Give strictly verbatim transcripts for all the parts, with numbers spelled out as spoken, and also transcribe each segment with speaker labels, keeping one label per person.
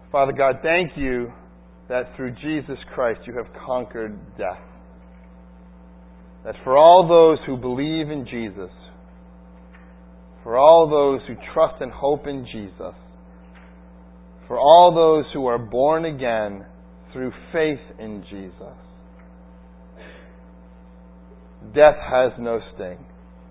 Speaker 1: Father God, thank you that through Jesus Christ you have conquered death. That for all those who believe in Jesus, for all those who trust and hope in Jesus, for all those who are born again through faith in Jesus, death has no sting.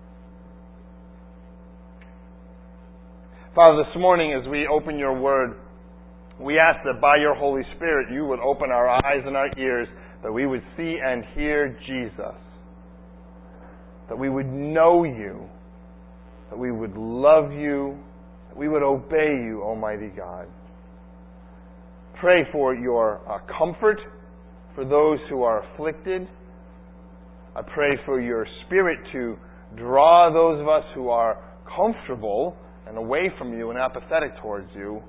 Speaker 1: Father, this morning as we open your word, we ask that by your Holy Spirit you would open our eyes and our ears, that we would see and hear Jesus, that we would know you, that we would love you, that we would obey you, Almighty God. Pray for your uh, comfort for those who are afflicted. I pray for your Spirit to draw those of us who are comfortable and away from you and apathetic towards you.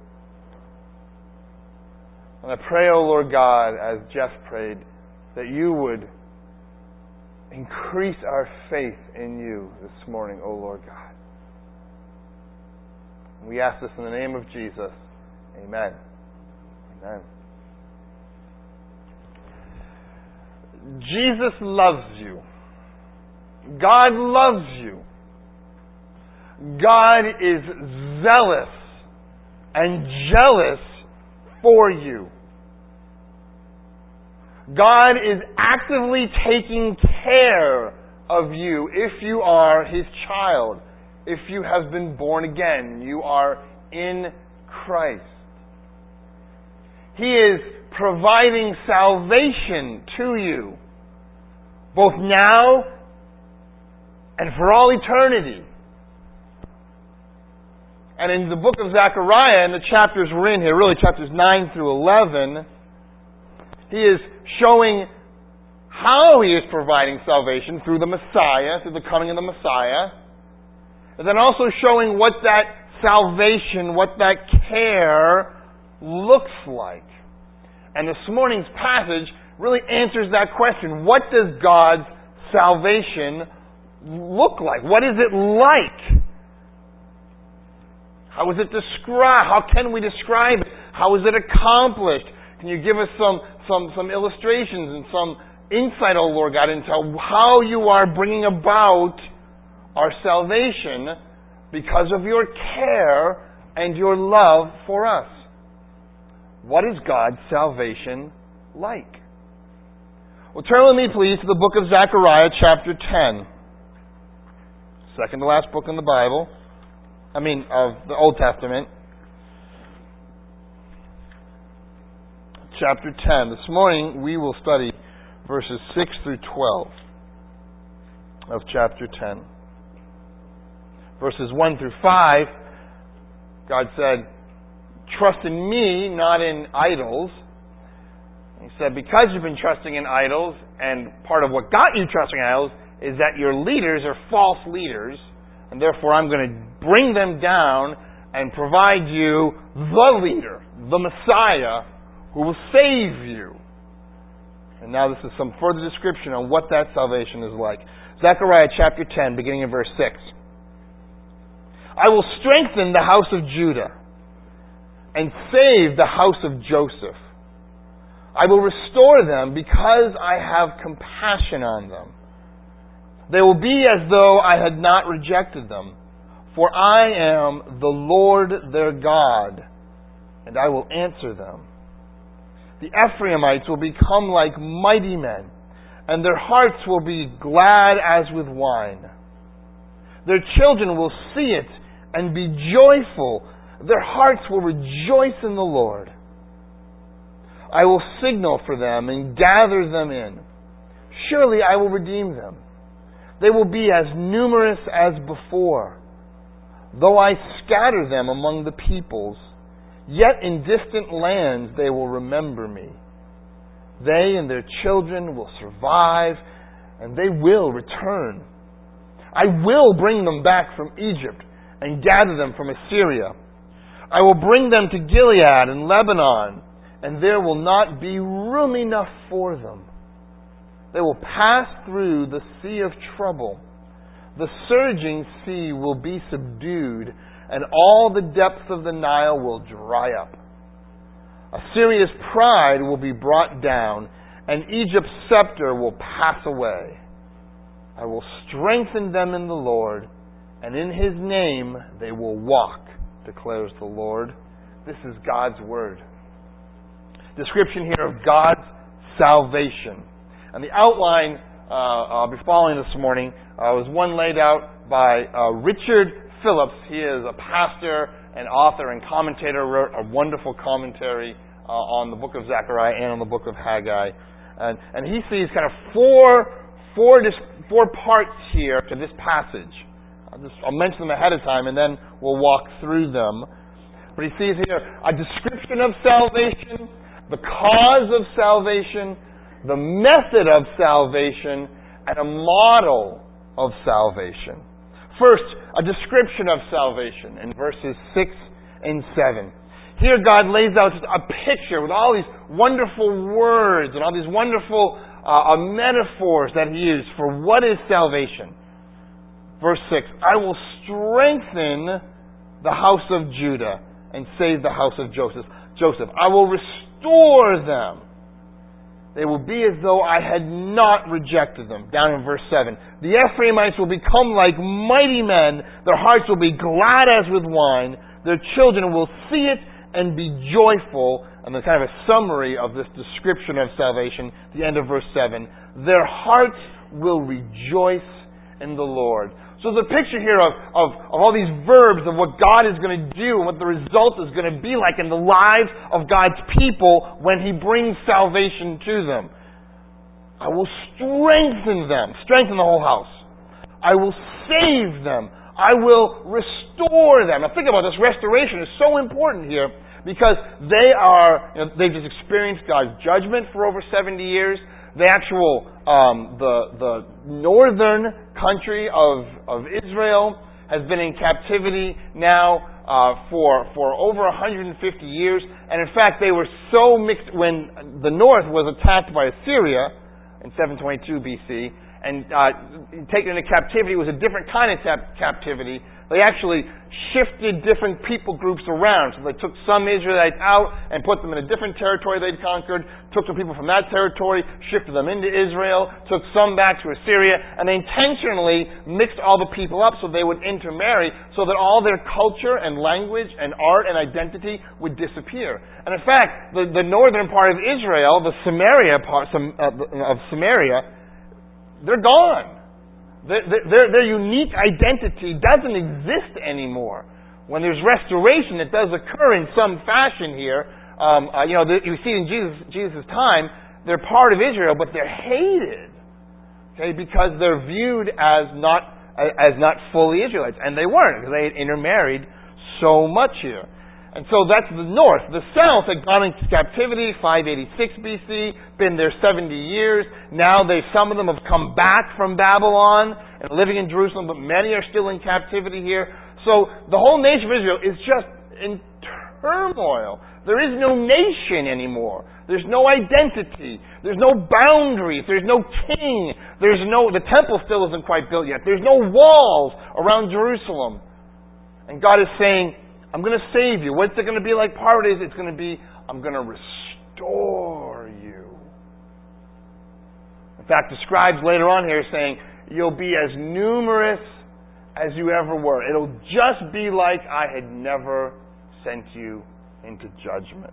Speaker 1: And I pray, O Lord God, as Jeff prayed, that you would increase our faith in you this morning, O Lord God. And we ask this in the name of Jesus. Amen. Amen. Jesus loves you. God loves you. God is zealous and jealous for you. God is actively taking care of you if you are His child, if you have been born again, you are in Christ. He is providing salvation to you, both now and for all eternity. And in the book of Zechariah, and the chapters we're in here, really chapters nine through eleven, he is showing how he is providing salvation through the Messiah, through the coming of the Messiah, and then also showing what that salvation, what that care looks like. And this morning's passage really answers that question. What does God's salvation look like? What is it like? How is it described? How can we describe it? How is it accomplished? Can you give us some, some, some illustrations and some insight, O Lord God, into how you are bringing about our salvation because of your care and your love for us? What is God's salvation like? Well, turn with me, please, to the book of Zechariah, chapter ten. Second to last book in the Bible. I mean, of the Old Testament. Chapter ten. This morning we will study verses six through twelve of chapter ten. Verses one through five, God said, trust in me, not in idols. He said, because you've been trusting in idols, and part of what got you trusting in idols is that your leaders are false leaders, and therefore I'm going to bring them down and provide you the leader, the Messiah, who will save you. And now this is some further description on what that salvation is like. Zechariah chapter ten, beginning in verse six. I will strengthen the house of Judah and save the house of Joseph. I will restore them because I have compassion on them. They will be as though I had not rejected them, for I am the Lord their God, and I will answer them. The Ephraimites will become like mighty men, and their hearts will be glad as with wine. Their children will see it and be joyful. Their hearts will rejoice in the Lord. I will signal for them and gather them in. Surely I will redeem them. They will be as numerous as before. Though I scatter them among the peoples, yet in distant lands they will remember me. They and their children will survive, and they will return. I will bring them back from Egypt and gather them from Assyria. I will bring them to Gilead and Lebanon, and there will not be room enough for them. They will pass through the sea of trouble. The surging sea will be subdued, and all the depths of the Nile will dry up. Assyria's pride will be brought down, and Egypt's scepter will pass away. I will strengthen them in the Lord, and in His name they will walk, declares the Lord. This is God's word. Description here of God's salvation. And the outline uh, I'll be following this morning uh, was one laid out by uh, Richard Phillips. He is a pastor and author and commentator, wrote a wonderful commentary uh, on the book of Zechariah and on the book of Haggai. And, and he sees kind of four, four, four parts here to this passage. I'll, just, I'll mention them ahead of time and then we'll walk through them. But he sees here a description of salvation, the cause of salvation, the method of salvation, and a model of salvation. First, a description of salvation in verses six and seven. Here God lays out just a picture with all these wonderful words and all these wonderful uh, metaphors that He used for what is salvation. Verse six, I will strengthen the house of Judah and save the house of Joseph. Joseph, I will restore them. They will be as though I had not rejected them. Down in verse seven. The Ephraimites will become like mighty men. Their hearts will be glad as with wine. Their children will see it and be joyful. And there's kind of a summary of this description of salvation. The end of verse seven. Their hearts will rejoice in the Lord. So there's a picture here of, of, of all these verbs of what God is going to do and what the result is going to be like in the lives of God's people when He brings salvation to them. I will strengthen them. Strengthen the whole house. I will save them. I will restore them. Now think about this. Restoration is so important here because they are, you know, they've just experienced God's judgment for over seventy years. The actual, um, the the northern country of of Israel has been in captivity now uh, for for over one hundred fifty years, and in fact they were so mixed when the north was attacked by Assyria in seven twenty-two B C and uh, taken into captivity. It was a different kind of cap- captivity. They actually shifted different people groups around. So they took some Israelites out and put them in a different territory they'd conquered, took some people from that territory, shifted them into Israel, took some back to Assyria, and they intentionally mixed all the people up so they would intermarry so that all their culture and language and art and identity would disappear. And in fact, the, the northern part of Israel, the Samaria part uh, of Samaria, they're gone. Their, their, their unique identity doesn't exist anymore. When there's restoration that does occur in some fashion here, um, uh, you know, the, you see in Jesus Jesus' time, they're part of Israel, but they're hated, okay, because they're viewed as not as not fully Israelites, and they weren't because they had intermarried so much here. And so that's the north. The south had gone into captivity, five eighty-six B C, been there seventy years. Now they, some of them have come back from Babylon and living in Jerusalem, but many are still in captivity here. So the whole nation of Israel is just in turmoil. There is no nation anymore. There's no identity. There's no boundaries. There's no king. There's no, the temple still isn't quite built yet. There's no walls around Jerusalem. And God is saying, I'm going to save you. What's it going to be like? Part of it is it's going to be, I'm going to restore you. In fact, the scribes later on here saying, you'll be as numerous as you ever were. It'll just be like I had never sent you into judgment.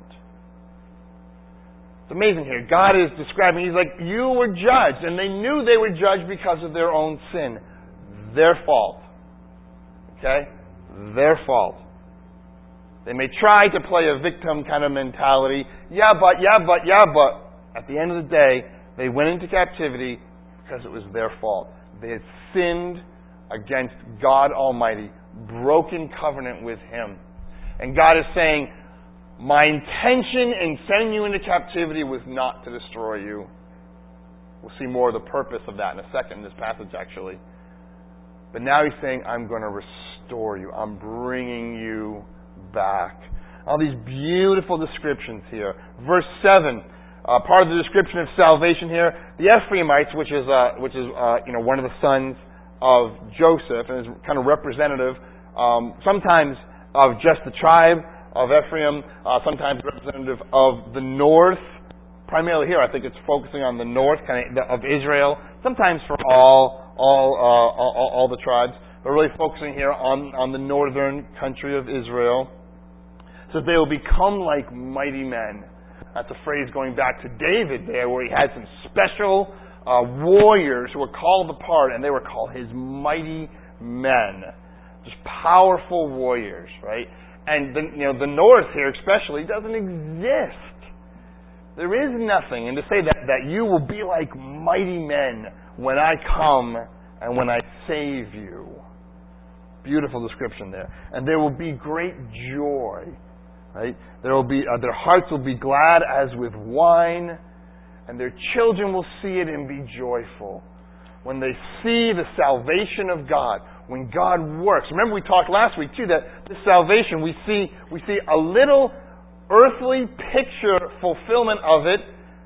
Speaker 1: It's amazing here. God is describing, He's like, you were judged, and they knew they were judged because of their own sin. Their fault. Okay? Their fault. They may try to play a victim kind of mentality. Yeah, but, yeah, but, yeah, but. At the end of the day, they went into captivity because it was their fault. They had sinned against God Almighty, broken covenant with Him. And God is saying, my intention in sending you into captivity was not to destroy you. We'll see more of the purpose of that in a second in this passage, actually. But now He's saying, I'm going to restore you. I'm bringing you back. All these beautiful descriptions here. Verse seven, uh, part of the description of salvation here. The Ephraimites, which is uh, which is uh, you know one of the sons of Joseph, and is kind of representative um, sometimes of just the tribe of Ephraim, uh, sometimes representative of the north. Primarily here, I think it's focusing on the north kind of, of Israel. Sometimes for all all, uh, all all the tribes, but really focusing here on, on the northern country of Israel. So they will become like mighty men. That's a phrase going back to David there, where he had some special uh, warriors who were called apart, and they were called his mighty men. Just powerful warriors, right? And the, you know, the north here especially doesn't exist. There is nothing. And to say that, that you will be like mighty men when I come and when I save you. Beautiful description there. And there will be great joy. Right? There will be uh, their hearts will be glad as with wine, and their children will see it and be joyful. When they see the salvation of God, when God works. Remember we talked last week too that this salvation, we see we see a little earthly picture fulfillment of it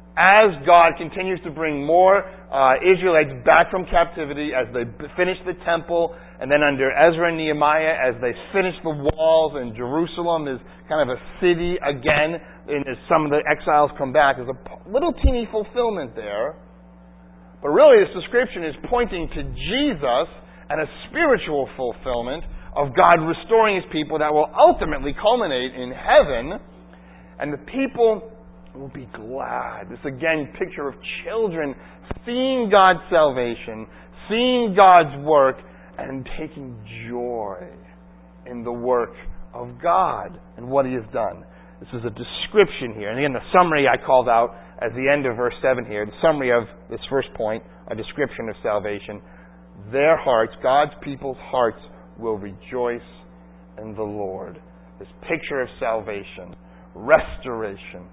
Speaker 1: as God continues to bring more uh, Israelites back from captivity, as they finish the temple, and then under Ezra and Nehemiah, as they finish the walls, and Jerusalem is kind of a city again, and as some of the exiles come back. There's a little teeny fulfillment there. But really this description is pointing to Jesus and a spiritual fulfillment of God restoring His people that will ultimately culminate in heaven, and the people will be glad. This again picture of children seeing God's salvation, seeing God's work, and taking joy in the work of God and what He has done. This is a description here. And again, the summary I called out at the end of verse seven here, the summary of this first point, a description of salvation. Their hearts, God's people's hearts, will rejoice in the Lord. This picture of salvation, restoration,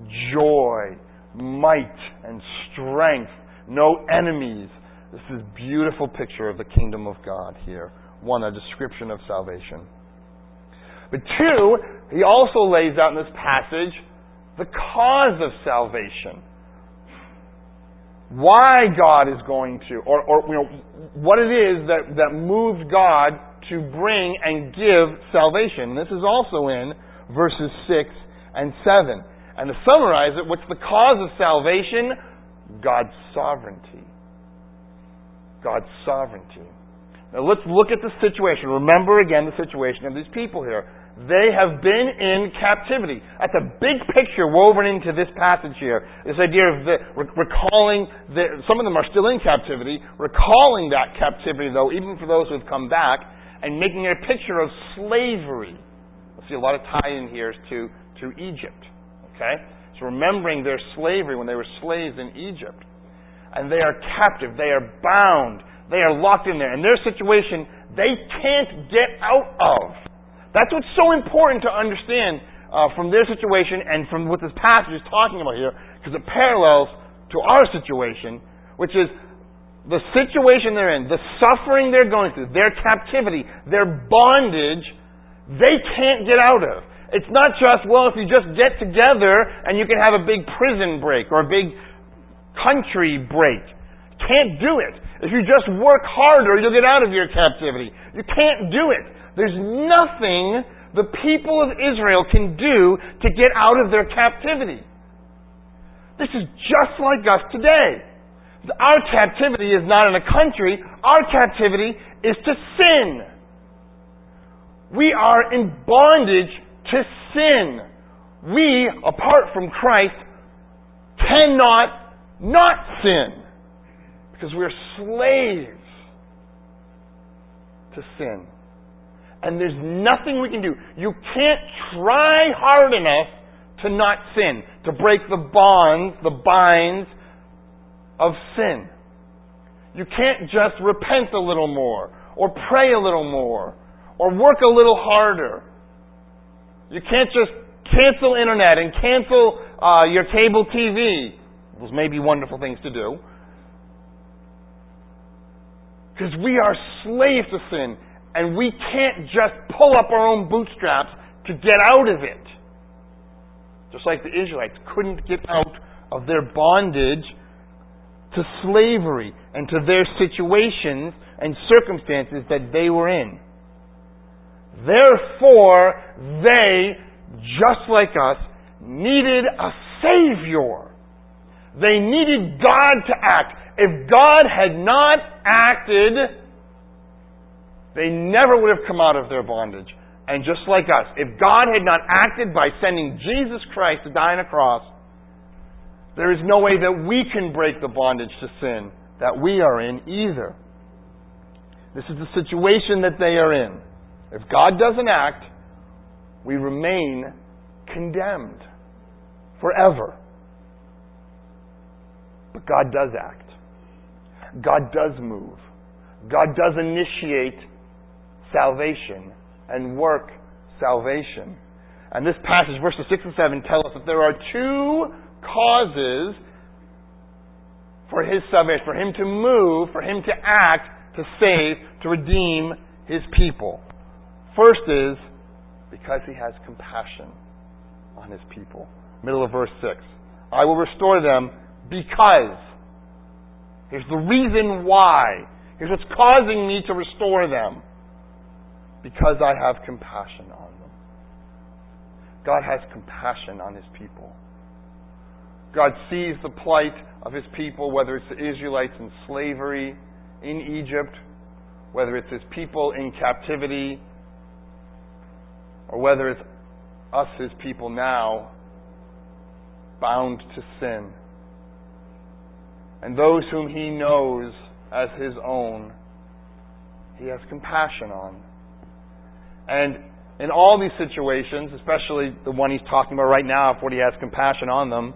Speaker 1: joy, might, and strength, no enemies. This is a beautiful picture of the kingdom of God here. One, a description of salvation. But two, he also lays out in this passage the cause of salvation. Why God is going to, or, or you know, what it is that, that moved God to bring and give salvation. And this is also in verses six and seven. And to summarize it, what's the cause of salvation? God's sovereignty. God's sovereignty. Now let's look at the situation. Remember again the situation of these people here. They have been in captivity. That's a big picture woven into this passage here. This idea of the, recalling, the, some of them are still in captivity, recalling that captivity though, even for those who have come back, and making it a picture of slavery. We'll see a lot of tie-in here to, to Egypt. Okay? So remembering their slavery when they were slaves in Egypt. And they are captive. They are bound. They are locked in there. And their situation, they can't get out of. That's what's so important to understand uh, from their situation and from what this passage is talking about here, because it parallels to our situation, which is the situation they're in, the suffering they're going through, their captivity, their bondage, they can't get out of. It's not just, well, if you just get together and you can have a big prison break or a big country break. Can't do it. If you just work harder, you'll get out of your captivity. You can't do it. There's nothing the people of Israel can do to get out of their captivity. This is just like us today. Our captivity is not in a country. Our captivity is to sin. We are in bondage to sin. We, apart from Christ, cannot not sin. Because we're slaves to sin. And there's nothing we can do. You can't try hard enough to not sin, to break the bonds, the binds of sin. You can't just repent a little more, or pray a little more, or work a little harder. You can't just cancel internet and cancel uh, your cable T V. Those may be wonderful things to do. Because we are slaves to sin, and we can't just pull up our own bootstraps to get out of it. Just like the Israelites couldn't get out of their bondage to slavery and to their situations and circumstances that they were in. Therefore, they just like us, needed a Savior. They needed God to act. If God had not acted, they never would have come out of their bondage. And just like us, if God had not acted by sending Jesus Christ to die on a cross, there is no way that we can break the bondage to sin that we are in either. This is the situation that they are in. If God doesn't act, we remain condemned forever. But God does act. God does move. God does initiate salvation and work salvation. And this passage, verses six and seven, tell us that there are two causes for His salvation, for Him to move, for Him to act, to save, to redeem His people. First is because He has compassion on His people. Middle of verse six. I will restore them because. Here's the reason why. Here's what's causing me to restore them. Because I have compassion on them. God has compassion on His people. God sees the plight of His people, whether it's the Israelites in slavery in Egypt, whether it's His people in captivity, or whether it's us, His people now, bound to sin. And those whom He knows as His own, He has compassion on. And in all these situations, especially the one He's talking about right now, for He has compassion on them,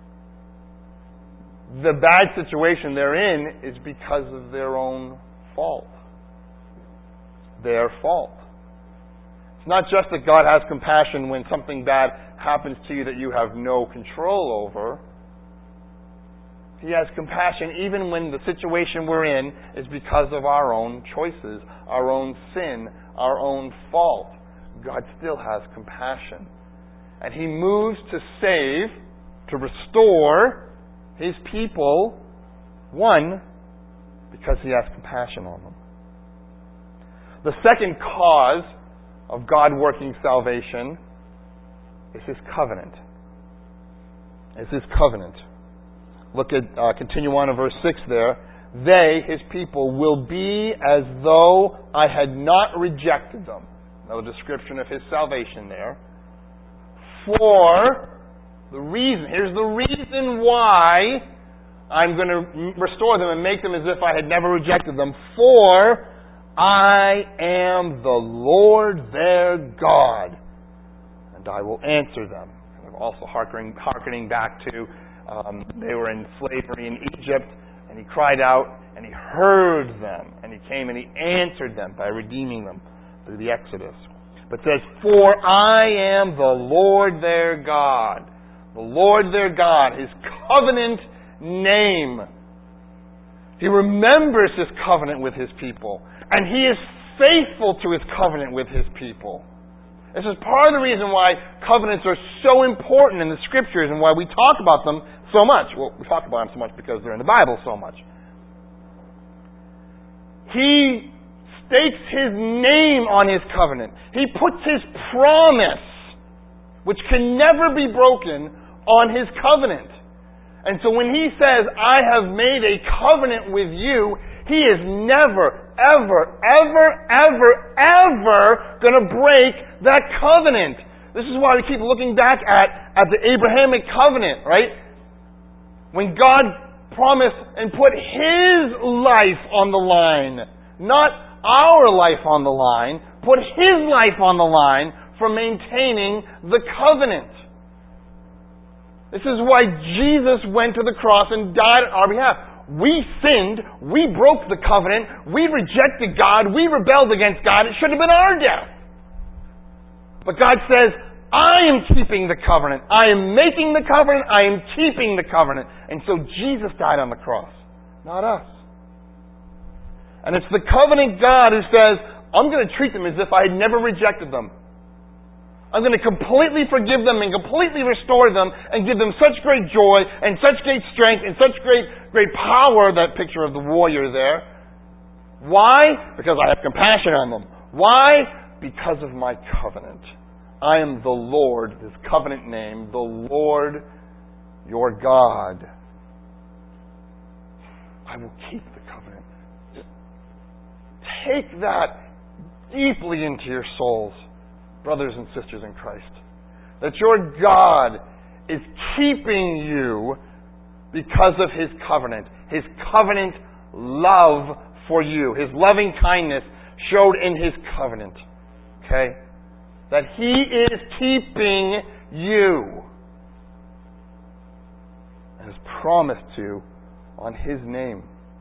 Speaker 1: the bad situation they're in is because of their own fault. Their fault. It's not just that God has compassion when something bad happens to you that you have no control over. He has compassion even when the situation we're in is because of our own choices, our own sin, our own fault. God still has compassion. And He moves to save, to restore His people, one, because He has compassion on them. The second cause of God working salvation is His covenant. Is His covenant. Look at, uh, continue on in verse six there. They, His people, will be as though I had not rejected them. Another description of His salvation there. For the reason, here's the reason why I'm going to restore them and make them as if I had never rejected them. For I am the Lord their God, and I will answer them. Also hearkening, hearkening back to um, they were in slavery in Egypt, and He cried out, and He heard them, and He came and He answered them by redeeming them through the Exodus. But it says, for I am the Lord their God. The Lord their God, His covenant name. He remembers His covenant with His people. And He is faithful to His covenant with His people. This is part of the reason why covenants are so important in the Scriptures and why we talk about them so much. Well, we talk about them so much because they're in the Bible so much. He stakes His name on His covenant. He puts His promise, which can never be broken, on His covenant. And so when He says, I have made a covenant with you, He is never, ever, ever, ever, ever going to break that covenant. This is why we keep looking back at, at the Abrahamic covenant, right? When God promised and put His life on the line, not our life on the line, put His life on the line for maintaining the covenant. This is why Jesus went to the cross and died on our behalf. We sinned. We broke the covenant. We rejected God. We rebelled against God. It should have been our death. But God says, I am keeping the covenant. I am making the covenant. I am keeping the covenant. And so Jesus died on the cross, not us. And it's the covenant God who says, I'm going to treat them as if I had never rejected them. I'm going to completely forgive them and completely restore them and give them such great joy and such great strength and such great great power, that picture of the warrior there. Why? Because I have compassion on them. Why? Because of my covenant. I am the Lord, this covenant name, the Lord your God. I will keep the covenant. Just take that deeply into your souls, brothers and sisters in Christ. That your God is keeping you because of His covenant. His covenant love for you. His loving kindness showed in His covenant. Okay? That He is keeping you. And has promised to on His name.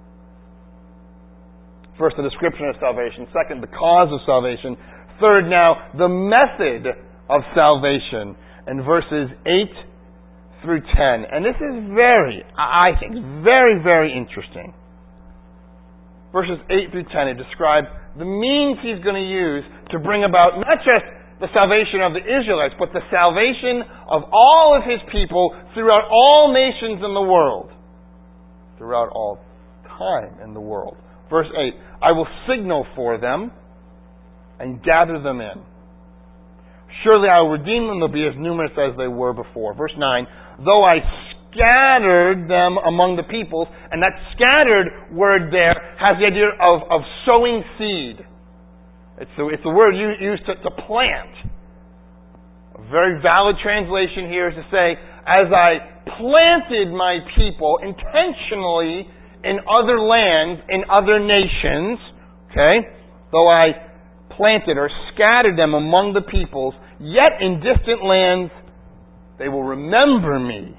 Speaker 1: First, the description of salvation. Second, the cause of salvation. Third, now, the method of salvation in verses eight through ten. And this is very, I think, very, very interesting. Verses eight through ten, it describes the means He's going to use to bring about not just the salvation of the Israelites, but the salvation of all of His people throughout all nations in the world. Throughout all time in the world. Verse eight, I will signal for them and gather them in. Surely I will redeem them, they'll be as numerous as they were before. Verse nine, though I scattered them among the peoples, and that scattered word there has the idea of, of sowing seed. It's the, it's the word you used to, to plant. A very valid translation here is to say, as I planted my people intentionally in other lands, in other nations, okay, though I planted or scattered them among the peoples, yet in distant lands they will remember me.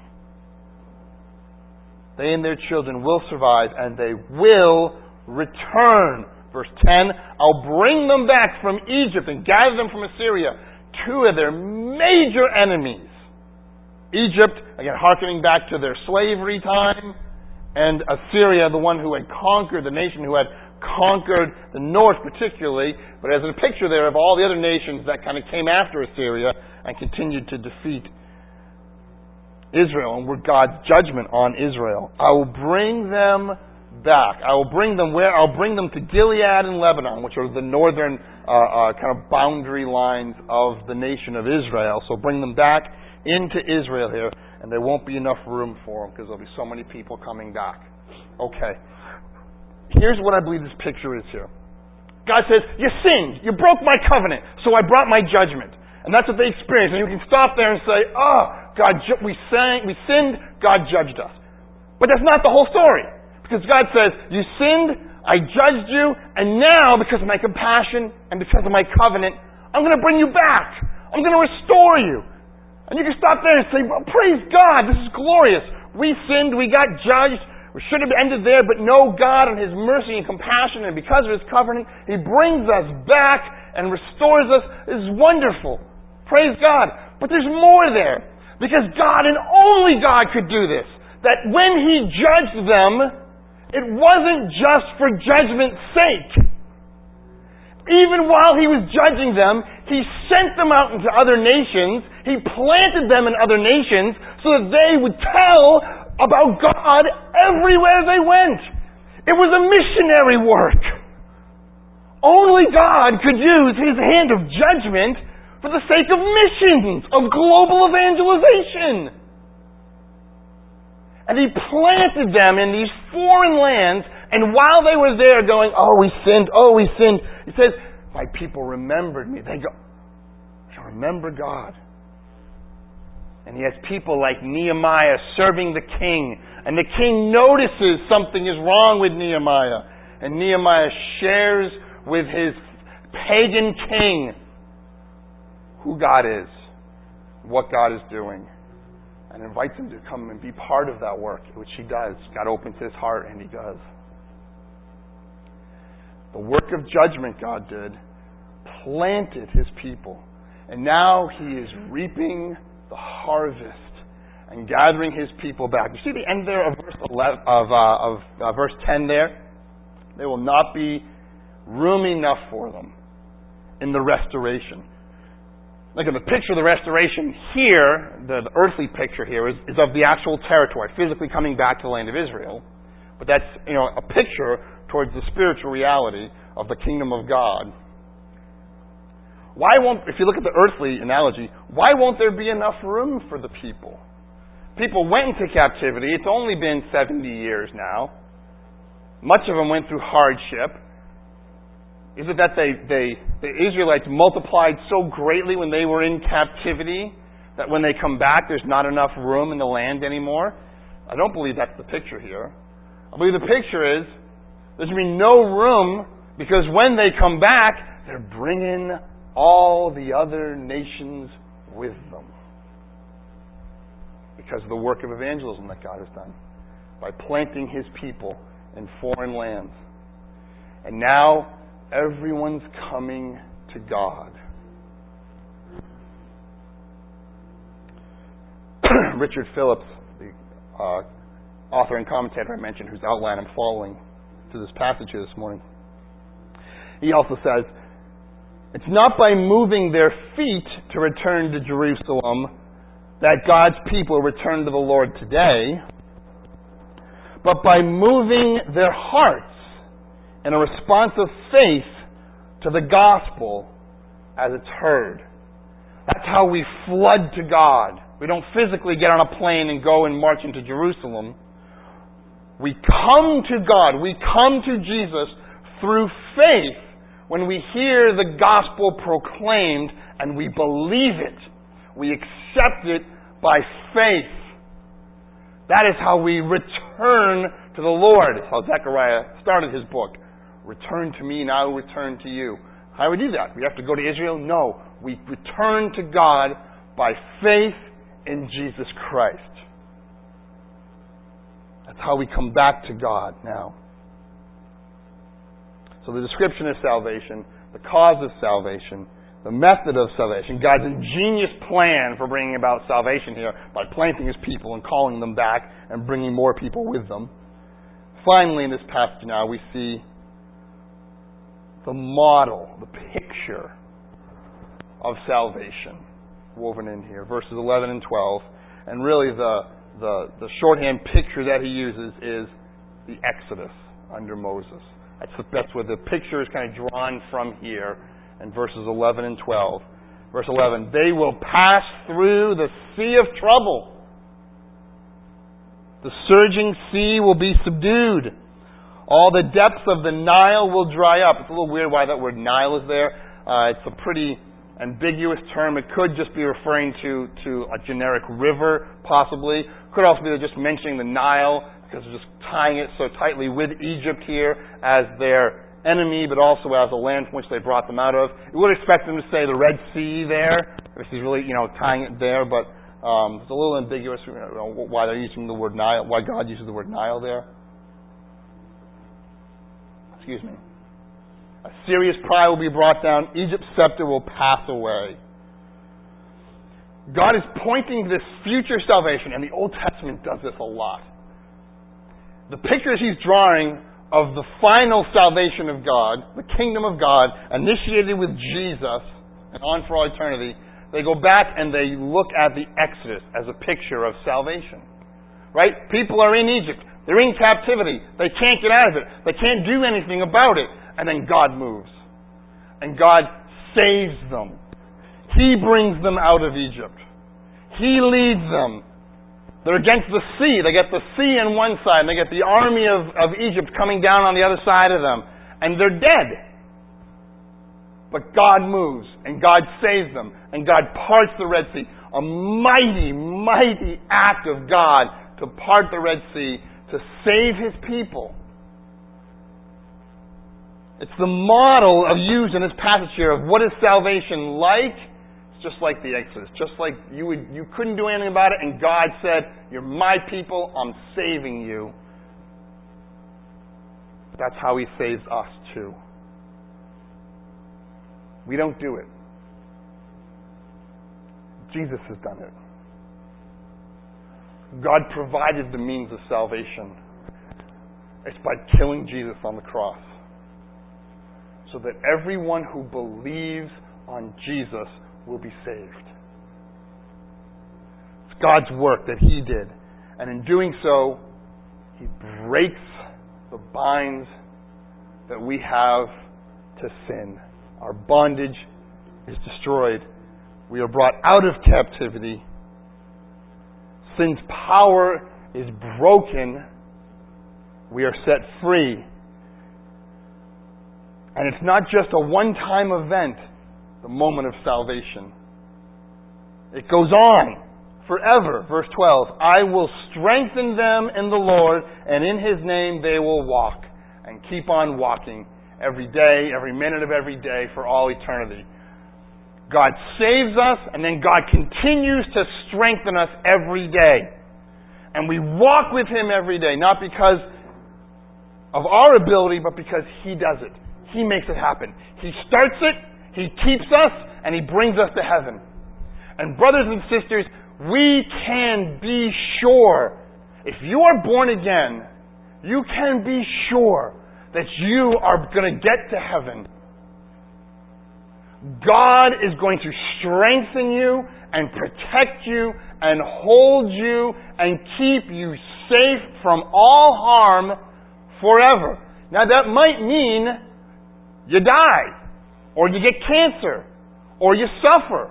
Speaker 1: They and their children will survive, and they will return. Verse ten, I'll bring them back from Egypt and gather them from Assyria, two of their major enemies. Egypt, again, hearkening back to their slavery time, and Assyria, the one who had conquered, the nation who had conquered the north particularly, but as a picture there of all the other nations that kind of came after Assyria and continued to defeat Israel and were God's judgment on Israel. I will bring them back. I will bring them where? I'll bring them to Gilead and Lebanon, which are the northern uh, uh, kind of boundary lines of the nation of Israel. So bring them back into Israel here, and there won't be enough room for them because there'll be so many people coming back. Okay. Here's what I believe this picture is here. God says, you sinned. You broke my covenant, so I brought my judgment. And that's what they experienced. And you can stop there and say, oh, God, we sang, we sinned, God judged us. But that's not the whole story. Because God says, you sinned, I judged you, and now, because of my compassion and because of my covenant, I'm going to bring you back. I'm going to restore you. And you can stop there and say, well, praise God, this is glorious. We sinned, we got judged, we should have ended there, but no, God in His mercy and compassion, and because of His covenant, He brings us back and restores us. This is wonderful. Praise God. But there's more there. Because God and only God could do this. That when He judged them, it wasn't just for judgment's sake. Even while He was judging them, He sent them out into other nations. He planted them in other nations so that they would tell about God everywhere they went. It was a missionary work. Only God could use His hand of judgment for the sake of missions, of global evangelization. And He planted them in these foreign lands, and while they were there going, oh, we sinned, oh, we sinned, He says, my people remembered me. They go, remember God. And He has people like Nehemiah serving the king. And the king notices something is wrong with Nehemiah. And Nehemiah shares with his pagan king who God is, what God is doing, and invites him to come and be part of that work, which he does. God opens his heart, and He does. The work of judgment God did planted His people. And now He is reaping the harvest and gathering His people back. You see the end there of verse eleven, of, uh, of uh, verse ten there? There will not be room enough for them in the restoration. Look at the picture of the restoration here, the, the earthly picture here is, is of the actual territory, physically coming back to the land of Israel. But that's, you know, a picture towards the spiritual reality of the kingdom of God. Why won't, if you look at the earthly analogy, why won't there be enough room for the people? People went into captivity. It's only been seventy years now. Much of them went through hardship. Is it that they, they, the Israelites multiplied so greatly when they were in captivity that when they come back there's not enough room in the land anymore? I don't believe that's the picture here. I believe the picture is there's going to be no room because when they come back, they're bringing all the other nations with them. Because of the work of evangelism that God has done. By planting His people in foreign lands. And now, everyone's coming to God. Richard Phillips, the uh, author and commentator I mentioned, whose outline I'm following through this passage here this morning, he also says, it's not by moving their feet to return to Jerusalem that God's people return to the Lord today, but by moving their hearts in a response of faith to the gospel as it's heard. That's how we flood to God. We don't physically get on a plane and go and march into Jerusalem. We come to God, we come to Jesus through faith when we hear the gospel proclaimed and we believe it. We accept it by faith. That is how we return to the Lord. That's how Zechariah started his book. Return to me and I will return to you. How do we do that? We have to go to Israel? No. We return to God by faith in Jesus Christ. That's how we come back to God now. So the description of salvation, the cause of salvation, the method of salvation, God's ingenious plan for bringing about salvation here by planting His people and calling them back and bringing more people with them. Finally, in this passage now, we see the model, the picture of salvation woven in here, verses eleven and twelve. And really the, the, the shorthand picture that he uses is the Exodus under Moses. That's, the, that's where the picture is kind of drawn from here in verses eleven and twelve. Verse eleven, they will pass through the sea of trouble. The surging sea will be subdued. All the depths of the Nile will dry up. It's a little weird why that word Nile is there. Uh, it's a pretty ambiguous term. It could just be referring to, to a generic river, possibly. Could also be just mentioning the Nile, because they're just tying it so tightly with Egypt here as their enemy, but also as a land from which they brought them out of. You would expect them to say the Red Sea there, if he's really, you know, tying it there, but um, it's a little ambiguous, you know, why they're using the word Nile, why God uses the word Nile there. Excuse me. A serious pride will be brought down. Egypt's scepter will pass away. God is pointing to this future salvation, and the Old Testament does this a lot. The pictures He's drawing of the final salvation of God, the kingdom of God, initiated with Jesus and on for all eternity, they go back and they look at the Exodus as a picture of salvation. Right? People are in Egypt. They're in captivity. They can't get out of it. They can't do anything about it. And then God moves. And God saves them. He brings them out of Egypt. He leads them. They're against the sea. They get the sea on one side, and they get the army of, of Egypt coming down on the other side of them. And they're dead. But God moves, and God saves them, and God parts the Red Sea. A mighty, mighty act of God to part the Red Sea, to save His people. It's the model of used in this passage here of what is salvation like. It's just like the Exodus. Just like you would, you couldn't do anything about it, and God said, "You're my people. I'm saving you." That's how He saves us too. We don't do it. Jesus has done it. God provided the means of salvation. It's by killing Jesus on the cross. So that everyone who believes on Jesus will be saved. It's God's work that He did. And in doing so, He breaks the binds that we have to sin. Our bondage is destroyed. We are brought out of captivity. Sin's power is broken. We are set free. And it's not just a one-time event, the moment of salvation. It goes on forever. Verse twelve, I will strengthen them in the Lord, and in His name they will walk. And keep on walking every day, every minute of every day, for all eternity. God saves us, and then God continues to strengthen us every day. And we walk with Him every day, not because of our ability, but because He does it. He makes it happen. He starts it, He keeps us, and He brings us to heaven. And brothers and sisters, we can be sure, if you are born again, you can be sure that you are going to get to heaven. God is going to strengthen you and protect you and hold you and keep you safe from all harm forever. Now that might mean you die, or you get cancer, or you suffer.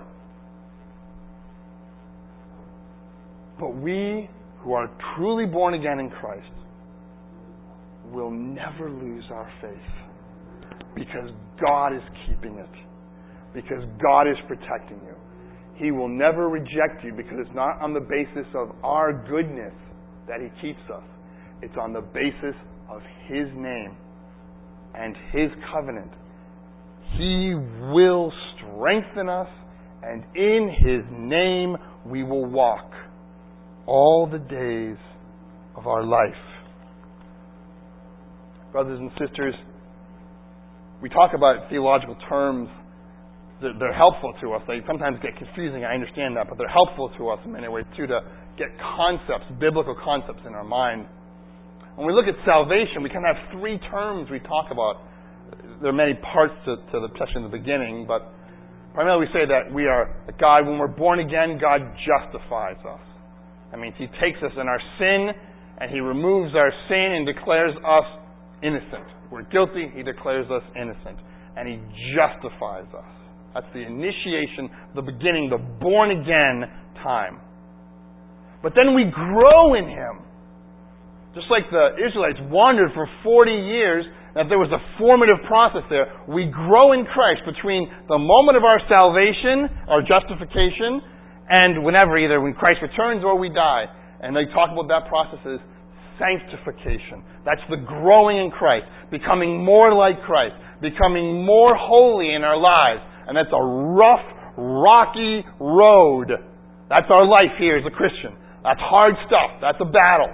Speaker 1: But we who are truly born again in Christ will never lose our faith, because God is keeping it, because God is protecting you. He will never reject you, because it's not on the basis of our goodness that He keeps us. It's on the basis of His name and His covenant. He will strengthen us, and in His name we will walk all the days of our life. Brothers and sisters, we talk about theological terms. They're helpful to us. They sometimes get confusing, I understand that, but they're helpful to us in many ways too, to get concepts, biblical concepts in our mind. When we look at salvation, we kind of have three terms we talk about. There are many parts to, to the section in the beginning, but primarily we say that we are, that God, when we're born again, God justifies us. That means He takes us in our sin, and He removes our sin and declares us innocent. We're guilty, He declares us innocent. And He justifies us. That's the initiation, the beginning, the born again time. But then we grow in Him. Just like the Israelites wandered for forty years, that there was a formative process there. We grow in Christ between the moment of our salvation, our justification, and whenever, either when Christ returns or we die. And they talk about that process as sanctification. That's the growing in Christ, becoming more like Christ, becoming more holy in our lives. And that's a rough, rocky road. That's our life here as a Christian. That's hard stuff. That's a battle.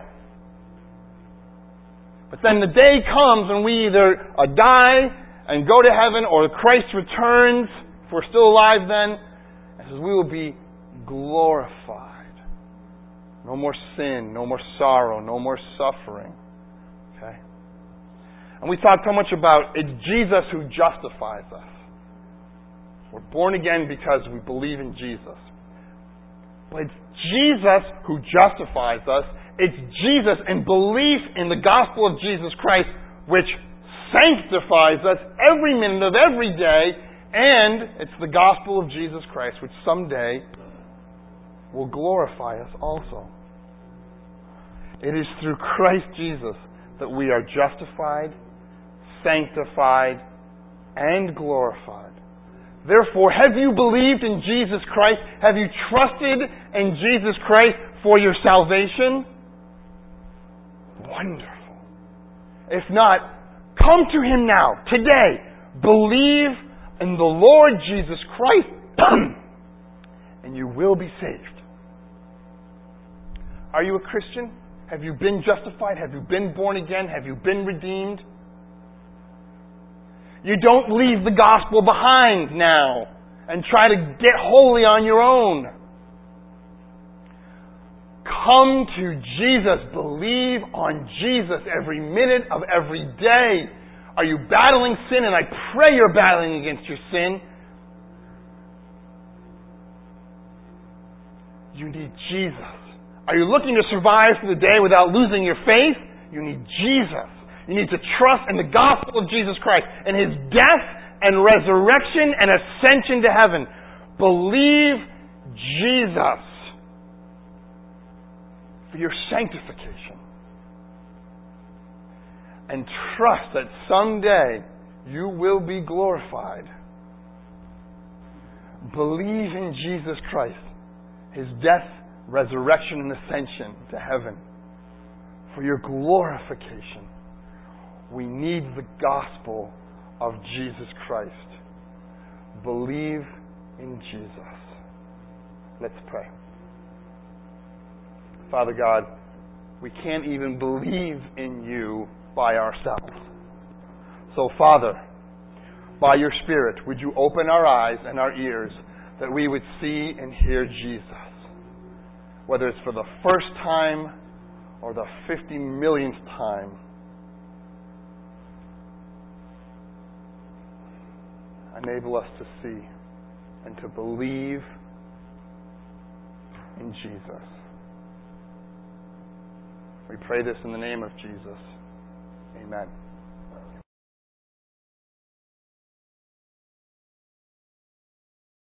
Speaker 1: But then the day comes when we either uh, die and go to heaven, or Christ returns, if we're still alive then, and says we will be glorified. No more sin, no more sorrow, no more suffering. Okay? And we talk so much about it's Jesus who justifies us. We're born again because we believe in Jesus. But it's Jesus who justifies us. It's Jesus and belief in the gospel of Jesus Christ which sanctifies us every minute of every day. And it's the gospel of Jesus Christ which someday will glorify us also. It is through Christ Jesus that we are justified, sanctified, and glorified. Therefore, have you believed in Jesus Christ? Have you trusted in Jesus Christ for your salvation? Wonderful. If not, come to Him now, today. Believe in the Lord Jesus Christ, and you will be saved. Are you a Christian? Have you been justified? Have you been born again? Have you been redeemed? You don't leave the gospel behind now and try to get holy on your own. Come to Jesus. Believe on Jesus every minute of every day. Are you battling sin? And I pray you're battling against your sin. You need Jesus. Are you looking to survive through the day without losing your faith? You need Jesus. You need to trust in the gospel of Jesus Christ and His death and resurrection and ascension to heaven. Believe Jesus for your sanctification. And trust that someday you will be glorified. Believe in Jesus Christ, His death, resurrection, and ascension to heaven for your glorification. We need the gospel of Jesus Christ. Believe in Jesus. Let's pray. Father God, we can't even believe in you by ourselves. So, Father, by your Spirit, would you open our eyes and our ears that we would see and hear Jesus? Whether it's for the first time or the fifty millionth time. Enable us to see and to believe in Jesus. We pray this in the name of Jesus. Amen.